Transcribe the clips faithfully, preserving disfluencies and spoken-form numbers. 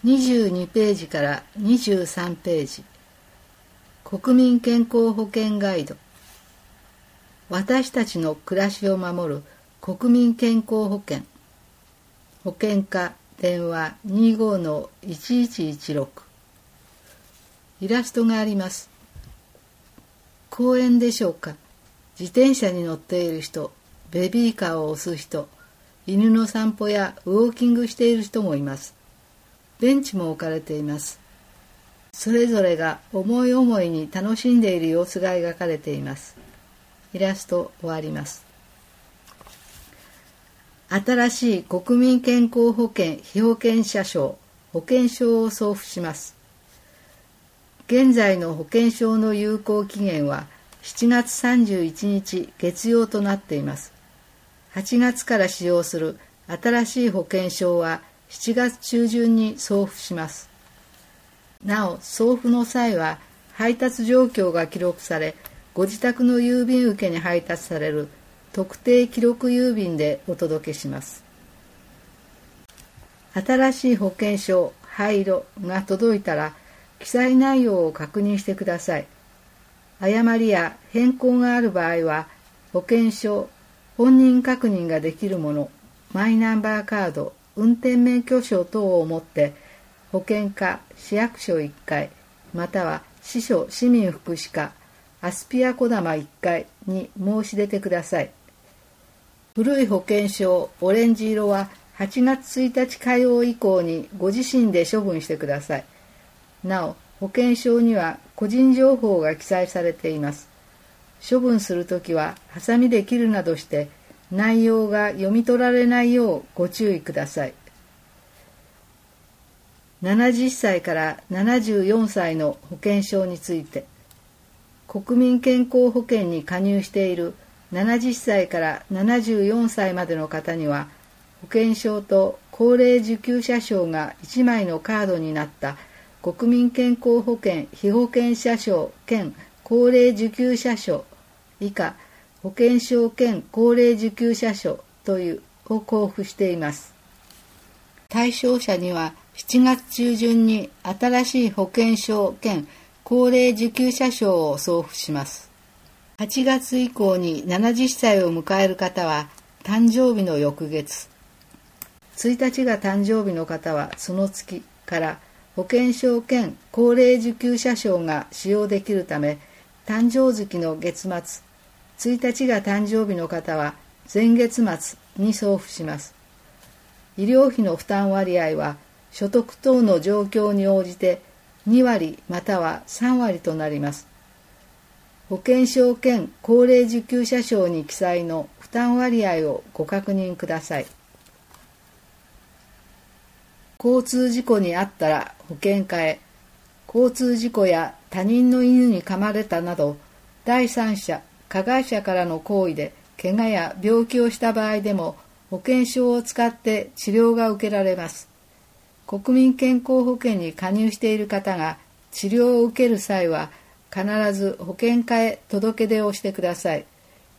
にじゅうにページからにじゅうさんページ。国民健康保険ガイド。私たちの暮らしを守る国民健康保険。保険課電話 にじゅうごのいちいちいちろく。イラストがあります。公園でしょうか。自転車に乗っている人、ベビーカーを押す人、犬の散歩やウォーキングしている人もいます。ベンチも置かれています。それぞれが思い思いに楽しんでいる様子が描かれています。イラスト終わります。新しい国民健康保険被保険者証、保険証を送付します。現在の保険証の有効期限はしちがつさんじゅういちにち月曜となっています。はちがつから使用する新しい保険証はしちがつちゅうじゅんに送付します。なお、送付の際は配達状況が記録され、ご自宅の郵便受けに配達される特定記録郵便でお届けします。新しい保険証、灰色が届いたら、記載内容を確認してください。誤りや変更がある場合は、保険証、本人確認ができるもの、マイナンバーカード、運転免許証等を持って、保険課、市役所いっかい、または支所市民福祉課、アスピアこだまいっかいに申し出てください。古い保険証、オレンジ色ははちがつついたち火曜以降にご自身で処分してください。なお、保険証には個人情報が記載されています。処分するときはハサミで切るなどして内容が読み取られないようご注意ください。ななじゅっさいからななじゅうよんさいの保険証について、国民健康保険に加入しているななじゅっさいからななじゅうよんさいまでの方には、保険証と高齢受給者証がいちまいのカードになった国民健康保険被保険者証兼高齢受給者証以下保険証兼高齢受給者証というを交付しています。対象者にはしちがつちゅうじゅんに新しい保険証兼高齢受給者証を送付します。はちがつ以降にななじゅっさいを迎える方は誕生日の翌月、ついたちが誕生日の方はその月から保険証兼高齢受給者証が使用できるため、誕生月の月末、ついたちが誕生日の方は前月末に送付します。医療費の負担割合は所得等の状況に応じてにわりまたはさんわりとなります。保険証兼高齢受給者証に記載の負担割合をご確認ください。交通事故に遭ったら保険課へ、交通事故や他人の犬に噛まれたなど、第三者、加害者からの行為で怪我や病気をした場合でも保険証を使って治療が受けられます。国民健康保険に加入している方が治療を受ける際は必ず保険課へ届け出をしてください。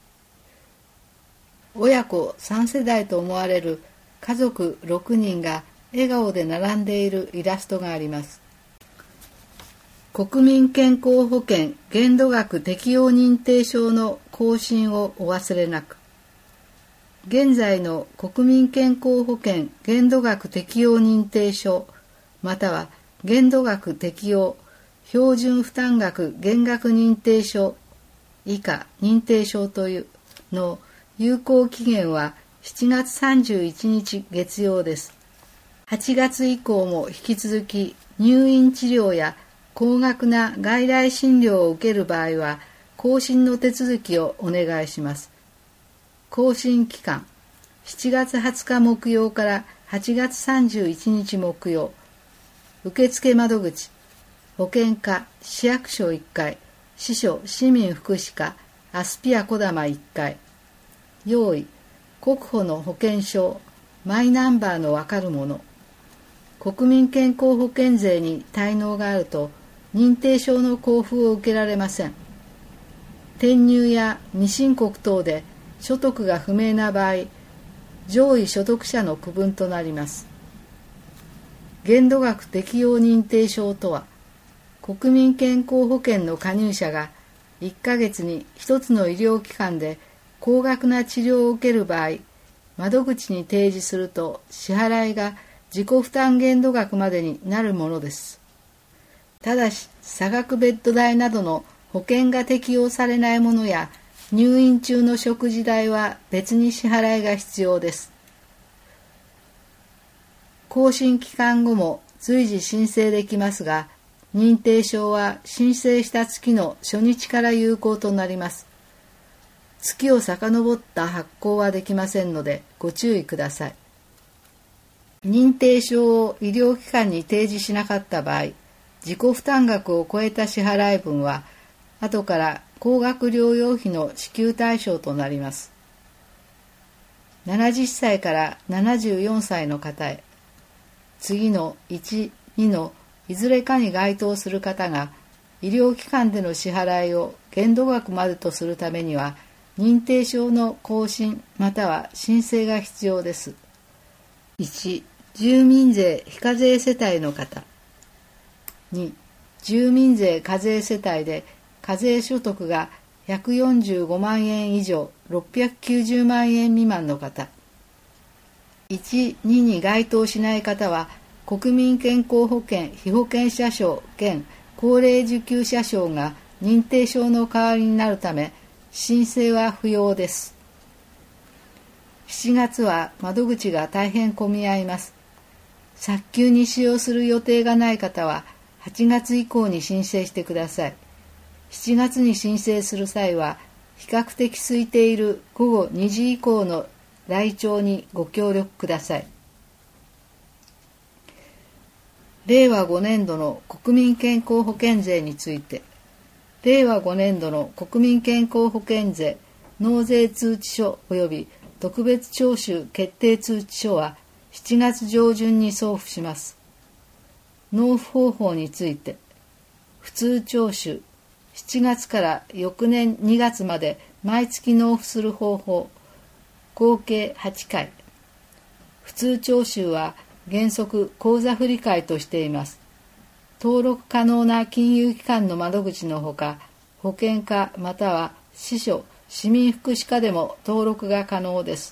親子さんせだいと思われる家族ろくにんが笑顔で並んでいるイラストがあります。国民健康保険限度額適用認定証の更新をお忘れなく。現在の国民健康保険限度額適用認定証または限度額適用標準負担額減額認定証以下認定証というの有効期限はしちがつさんじゅういちにち月曜です。はちがつ以降も引き続き入院治療や高額な外来診療を受ける場合は更新の手続きをお願いします。更新期間しちがつはつか木曜からはちがつさんじゅういちにち木曜。受付窓口保険課市役所いっかい、支所市民福祉課アスピアこだまいっかい。用意国保の保険証マイナンバーのわかるもの。国民健康保険税に滞納があると認定証の交付を受けられません。転入や未申告等で所得が不明な場合、上位所得者の区分となります。 限度額適用認定証とは、国民健康保険の加入者がいっかげつにひとつの医療機関で高額な治療を受ける場合、窓口に提示すると支払いが自己負担限度額までになるものです。ただし、差額ベッド代などの保険が適用されないものや入院中の食事代は別に支払いが必要です。更新期間後も随時申請できますが、認定証は申請した月の初日から有効となります。月を遡った発行はできませんのでご注意ください。認定証を医療機関に提示しなかった場合、自己負担額を超えた支払い分は後から高額療養費の支給対象となります。ななじゅっさいからななじゅうよんさいの方へ、次のいち、にのいずれかに該当する方が医療機関での支払いを限度額までとするためには認定証の更新または申請が必要です。いち、住民税非課税世帯の方。に、住民税課税世帯で課税所得がひゃくよんじゅうごまんえん以上ろっぴゃくきゅうじゅうまんえん未満の方。いち、にに該当しない方は国民健康保険被保険者証兼高齢受給者証が認定証の代わりになるため申請は不要です。しちがつは窓口が大変混み合います。早急に使用する予定がない方ははちがつ以降に申請してください。しちがつに申請する際は比較的空いているごごにじ以降の来庁にご協力ください。れいわごねんどの国民健康保険税について、れいわごねんどの国民健康保険税納税通知書及び特別徴収決定通知書はしちがつ上旬に送付します。納付方法について、普通徴収、しちがつから翌年にがつまで毎月納付する方法、合計はちかい。普通徴収は原則口座振替としています。登録可能な金融機関の窓口のほか、保険課または支所、市民福祉課でも登録が可能です。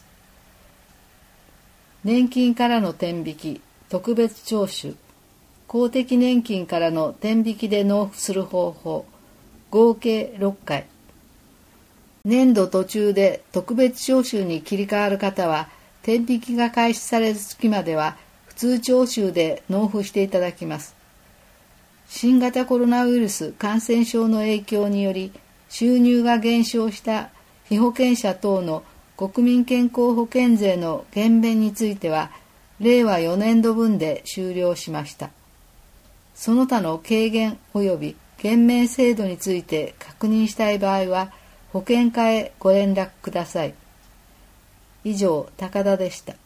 年金からの天引き、特別徴収、公的年金からの天引きで納付する方法、合計ろっかい。年度途中で特別徴収に切り替わる方は、天引きが開始される月までは普通徴収で納付していただきます。新型コロナウイルス感染症の影響により収入が減少した被保険者等の国民健康保険税の減免については、れいわよねんどぶんで終了しました。その他の軽減及び減免制度について確認したい場合は、保険課へご連絡ください。以上、高田でした。